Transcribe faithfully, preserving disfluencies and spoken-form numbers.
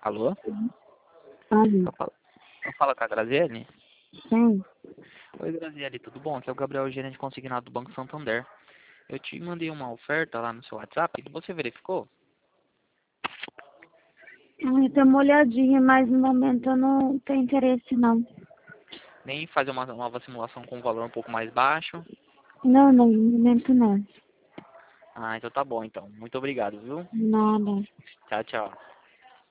Alô? Alô? Eu falo, eu falo com a Graziele? Sim. Oi, Graziele, tudo bom? Aqui é o Gabriel, gerente consignado do Banco Santander. Eu te mandei uma oferta lá no seu WhatsApp, você verificou? Eu tenho uma olhadinha, mas no momento eu não tenho interesse, não. Nem fazer uma nova simulação com um valor um pouco mais baixo? Não, não, no momento não. Ah, então tá bom, então. Muito obrigado, viu? Nada. Tchau, tchau.